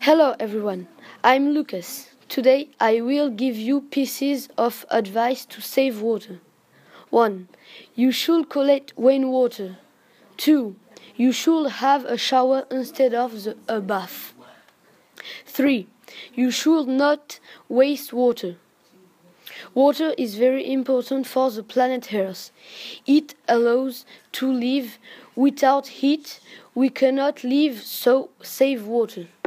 Hello everyone, I'm Lucas. Today I will give you pieces of advice to save water. 1. You should collect rainwater. 2. You should have a shower instead of a bath. 3. You should not waste water. Water is very important for the planet Earth. It allows to live. Without it, we cannot live, so save water.